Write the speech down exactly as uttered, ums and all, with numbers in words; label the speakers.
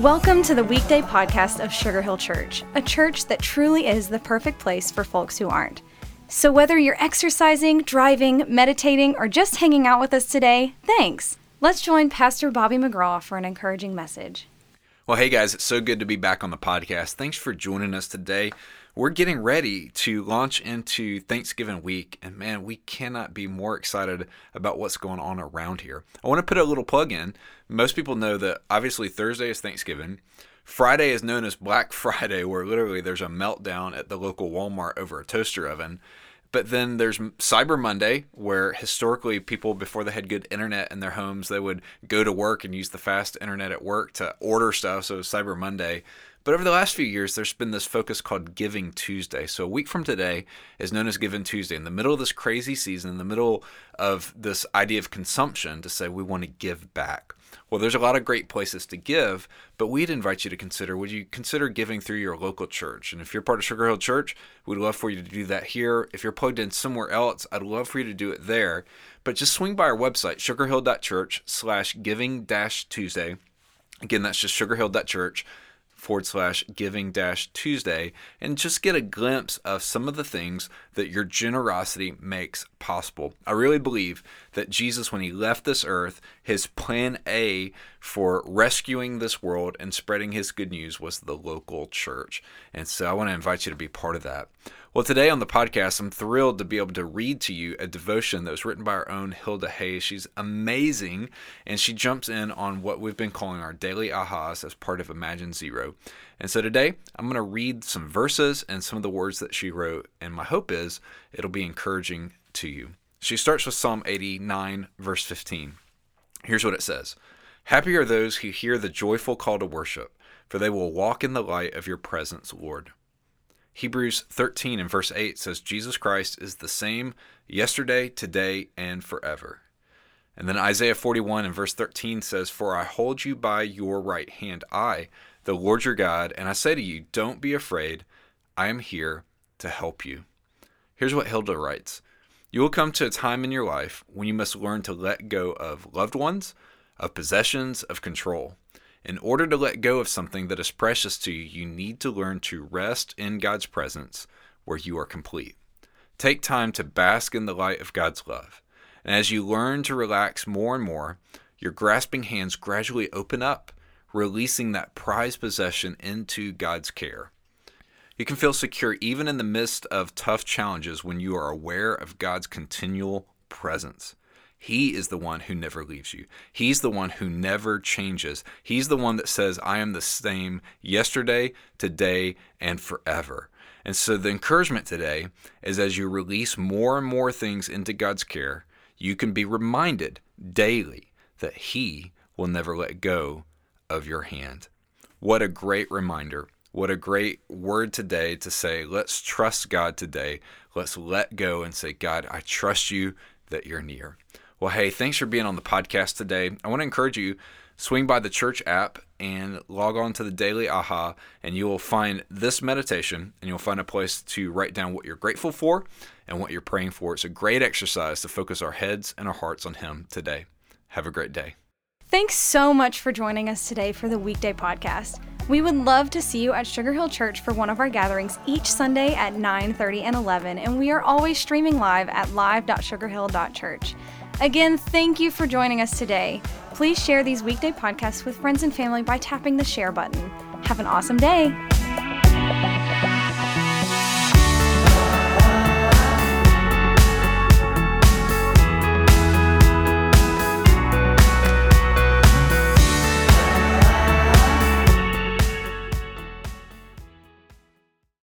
Speaker 1: Welcome to the weekday podcast of Sugar Hill Church, a church that truly is the perfect place for folks who aren't. So whether you're exercising, driving, meditating, or just hanging out with us today, thanks. Let's join Pastor Bobby McGraw for an encouraging message.
Speaker 2: Well, hey guys, it's so good to be back on the podcast. Thanks for joining us today. We're getting ready to launch into Thanksgiving week, and man, we cannot be more excited about what's going on around here. I want to put a little plug in. Most people know that obviously Thursday is Thanksgiving. Friday is known as Black Friday, where literally there's a meltdown at the local Walmart over a toaster oven. But then there's Cyber Monday, where historically people, before they had good internet in their homes, they would go to work and use the fast internet at work to order stuff, so Cyber Monday. But over the last few years, there's been this focus called Giving Tuesday. So a week from today is known as Giving Tuesday. In the middle of this crazy season, in the middle of this idea of consumption, to say we want to give back. Well, there's a lot of great places to give, but we'd invite you to consider, would you consider giving through your local church? And if you're part of Sugar Hill Church, we'd love for you to do that here. If you're plugged in somewhere else, I'd love for you to do it there. But just swing by our website, sugarhill.church slash giving dash Tuesday. Again, that's just sugarhill.church forward slash giving dash Tuesday, and just get a glimpse of some of the things that your generosity makes possible. I really believe that Jesus, when he left this earth, his plan A for rescuing this world and spreading his good news was the local church. And so I want to invite you to be part of that. Well, today on the podcast, I'm thrilled to be able to read to you a devotion that was written by our own Hilda Hayes. She's amazing, and she jumps in on what we've been calling our daily ahas as part of Imagine Zero. And so today, I'm going to read some verses and some of the words that she wrote, and my hope is it'll be encouraging to you. She starts with Psalm eighty-nine, verse fifteen. Here's what it says. Happy are those who hear the joyful call to worship, for they will walk in the light of your presence, Lord. Hebrews thirteen and verse eight says, Jesus Christ is the same yesterday, today, and forever. And then Isaiah forty-one and verse thirteen says, For I hold you by your right hand, I, the Lord your God, and I say to you, don't be afraid, I am here to help you. Here's what Hilda writes. You will come to a time in your life when you must learn to let go of loved ones, of possessions, of control. In order to let go of something that is precious to you, you need to learn to rest in God's presence where you are complete. Take time to bask in the light of God's love. And as you learn to relax more and more, your grasping hands gradually open up, releasing that prized possession into God's care. You can feel secure even in the midst of tough challenges when you are aware of God's continual presence. He is the one who never leaves you. He's the one who never changes. He's the one that says, I am the same yesterday, today, and forever. And so the encouragement today is as you release more and more things into God's care, you can be reminded daily that He will never let go of your hand. What a great reminder. What a great word today to say, let's trust God today. Let's let go and say, God, I trust you that you're near. Well, hey, thanks for being on the podcast today. I want to encourage you, swing by the church app and log on to the Daily Aha, and you will find this meditation, and you'll find a place to write down what you're grateful for and what you're praying for. It's a great exercise to focus our heads and our hearts on Him today. Have a great day.
Speaker 1: Thanks so much for joining us today for the weekday podcast. We would love to see you at Sugar Hill Church for one of our gatherings each Sunday at nine thirty and eleven, and we are always streaming live at live dot sugarhill dot church. Again, thank you for joining us today. Please share these weekday podcasts with friends and family by tapping the share button. Have an awesome day.